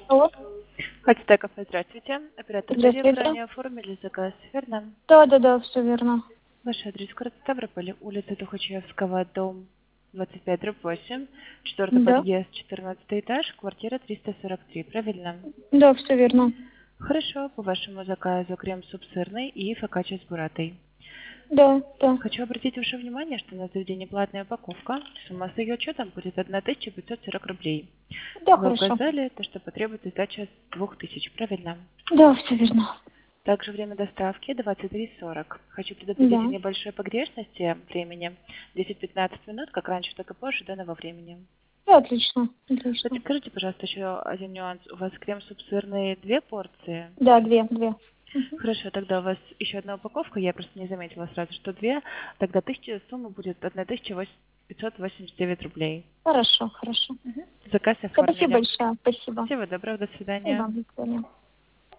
Алло, Хотите кафе, здравствуйте. Оператор Дарья, вы здравствуйте. ранее оформили заказ, верно? Да, все верно. Ваш адрес город Ставрополь, улица Тухачевского, дом 25/8, четвертый Да, подъезд, 14 этаж, квартира 343, правильно? да, все верно. Хорошо, по вашему заказу крем-суп сырный и фокаччо с буратой. Да. Хочу обратить ваше внимание, что на заведение платная упаковка. Сумма с ее учетом будет 1540 рублей. Да, Вы хорошо. указали, то, что потребуется сдача 2000, правильно? Да, все верно. Также время доставки 23:40. Хочу предупредить о Да. небольшой погрешности времени. 10-15 минут, как раньше, так и позже данного времени. Да, отлично. Подскажите, пожалуйста, еще один нюанс. У вас крем-суп сырный 2 порции? Да, две. Мгм. Хорошо, тогда у вас еще одна упаковка. Я просто не заметила сразу, что 2. Тогда сумма будет 1589 рублей. Хорошо. Заказ Спасибо оформили. большое. Спасибо. Всего доброго, до И свидания. вам, до свидания.